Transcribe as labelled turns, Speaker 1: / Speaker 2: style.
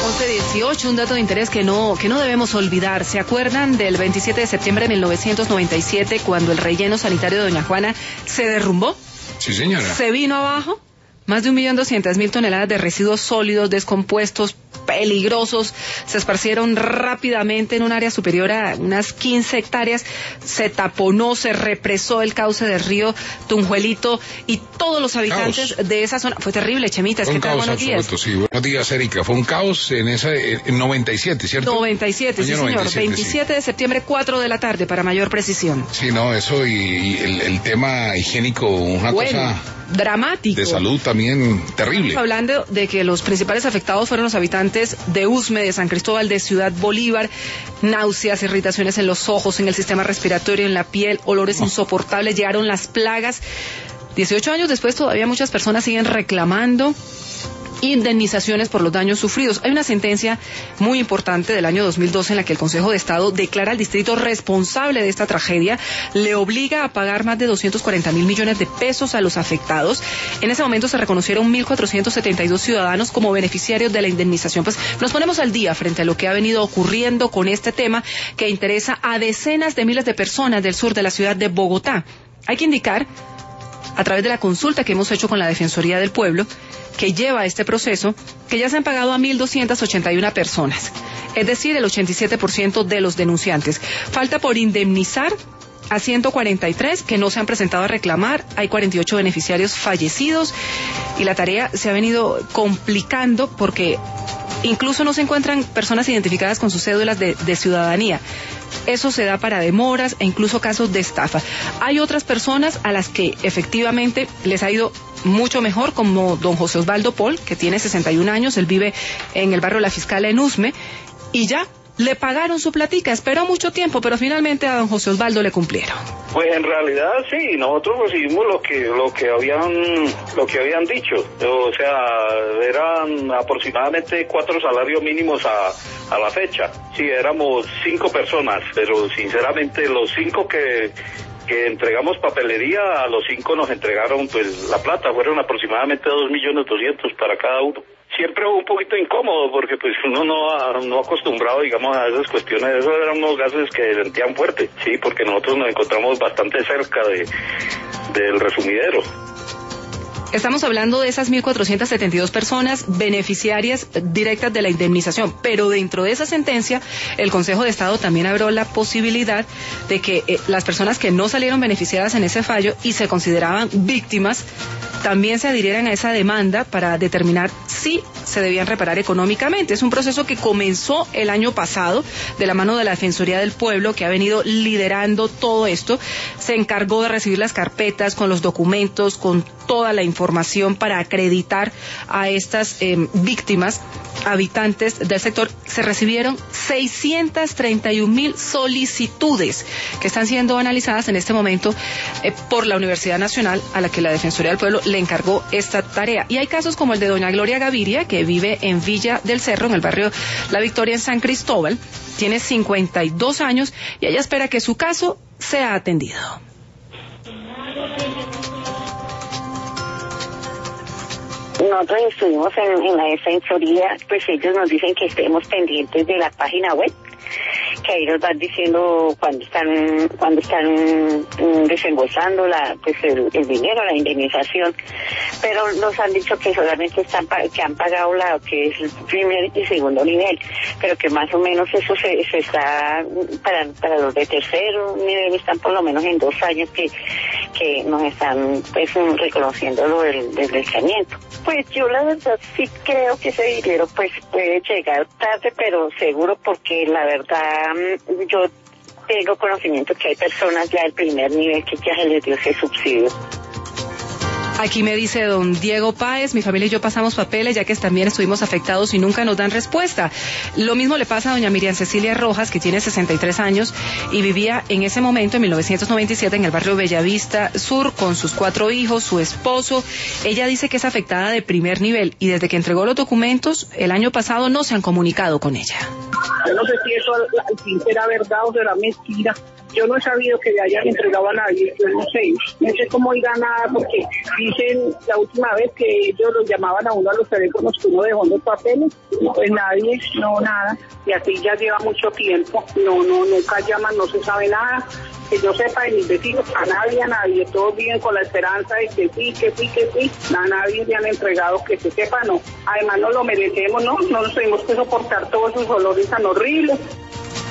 Speaker 1: 11:18, un dato de interés que no debemos olvidar. ¿Se acuerdan del 27 de septiembre de 1997 cuando el relleno sanitario de Doña Juana se derrumbó?
Speaker 2: Sí, señora.
Speaker 1: Se vino abajo. Más de 1.200.000 toneladas de residuos sólidos, descompuestos, peligrosos, se esparcieron rápidamente en un área superior a unas 15 hectáreas, se taponó, se represó el cauce del río Tunjuelito y todos los habitantes de esa zona. Fue terrible, Chemita, es que tal, buenos días.
Speaker 2: Sí, buenos días, Erika. Fue un caos en 97, ¿cierto?
Speaker 1: 97, sí, señor. 27 de septiembre, 4 de la tarde, para mayor precisión.
Speaker 2: Sí, no, eso y el tema higiénico, una cosa
Speaker 1: dramático.
Speaker 2: De salud también terrible.
Speaker 1: Estamos hablando de que los principales afectados fueron los habitantes de Usme, de San Cristóbal, de Ciudad Bolívar. Náuseas, irritaciones en los ojos, en el sistema respiratorio, en la piel, olores insoportables, llegaron las plagas. 18 años después todavía muchas personas siguen reclamando indemnizaciones por los daños sufridos. Hay una sentencia muy importante del año 2012 en la que el Consejo de Estado declara al distrito responsable de esta tragedia, le obliga a pagar más de 240.000 millones de pesos a los afectados. En ese momento se reconocieron 1.472 ciudadanos como beneficiarios de la indemnización. Pues nos ponemos al día frente a lo que ha venido ocurriendo con este tema que interesa a decenas de miles de personas del sur de la ciudad de Bogotá. Hay que indicar, a través de la consulta que hemos hecho con la Defensoría del Pueblo, que lleva este proceso, que ya se han pagado a 1.281 personas, es decir, el 87% de los denunciantes. Falta por indemnizar a 143 que no se han presentado a reclamar, hay 48 beneficiarios fallecidos y la tarea se ha venido complicando porque incluso no se encuentran personas identificadas con sus cédulas de ciudadanía. Eso se da para demoras e incluso casos de estafa. Hay otras personas a las que efectivamente les ha ido mucho mejor, como don José Osvaldo Paul, que tiene 61 años, él vive en el barrio La Fiscal en Usme, y ya le pagaron su platica. Esperó mucho tiempo, pero finalmente a don José Osvaldo le cumplieron.
Speaker 3: Pues en realidad sí, nosotros recibimos lo que habían dicho. O sea, eran aproximadamente 4 salarios mínimos a la fecha. Sí, éramos 5 personas, pero sinceramente los 5 que entregamos papelería, a los 5 nos entregaron pues la plata, fueron aproximadamente 2.200.000 para cada uno. Siempre un poquito incómodo porque pues uno no acostumbrado, digamos, a esas cuestiones. Esos eran unos gases que sentían fuerte, sí, porque nosotros nos encontramos bastante cerca del resumidero.
Speaker 1: Estamos hablando de esas 1.472 personas beneficiarias directas de la indemnización, pero dentro de esa sentencia el Consejo de Estado también abrió la posibilidad de que las personas que no salieron beneficiadas en ese fallo y se consideraban víctimas también se adhirieran a esa demanda para determinar si se debían reparar económicamente. Es un proceso que comenzó el año pasado de la mano de la Defensoría del Pueblo, que ha venido liderando todo esto. Se encargó de recibir las carpetas con los documentos, con toda la información para acreditar a estas víctimas, habitantes del sector. Se recibieron 631.000 solicitudes que están siendo analizadas en este momento por la Universidad Nacional, a la que la Defensoría del Pueblo le encargó esta tarea. Y hay casos como el de doña Gloria Gaviria, que vive en Villa del Cerro, en el barrio La Victoria, en San Cristóbal. Tiene 52 años y ella espera que su caso sea atendido.
Speaker 4: Nosotros estuvimos en la defensoría, pues ellos nos dicen que estemos pendientes de la página web, que ahí nos van diciendo cuando están desembolsando el dinero, la indemnización, pero nos han dicho que solamente que han pagado que es el primer y segundo nivel, pero que más o menos eso se está para los de tercero nivel están por lo menos en 2 años que nos están pues reconociendo lo del deslizamiento. Pues yo la verdad sí creo que ese dinero pues puede llegar tarde, pero seguro, porque la verdad yo tengo conocimiento que hay personas ya del primer nivel que ya se les dio ese subsidio.
Speaker 1: Aquí me dice don Diego Páez, mi familia y yo pasamos papeles ya que también estuvimos afectados y nunca nos dan respuesta. Lo mismo le pasa a doña Miriam Cecilia Rojas, que tiene 63 años y vivía en ese momento, en 1997, en el barrio Bellavista Sur, con sus 4 hijos, su esposo. Ella dice que es afectada de primer nivel y desde que entregó los documentos el año pasado no se han comunicado con ella.
Speaker 5: Yo no sé si eso al fin será verdad o será mentira, Yo no he sabido que le hayan entregado a nadie, yo no sé cómo irá nada, porque dicen la última vez que ellos los llamaban a uno a los teléfonos que uno dejó en los papeles, pues nadie, no nada, y así ya lleva mucho tiempo, nunca llaman, no se sabe nada, que yo sepa de mis vecinos, a nadie, todos viven con la esperanza de que sí, a nadie le han entregado, que se sepa, no, además no lo merecemos, no nos tenemos que soportar todos esos olores tan horribles.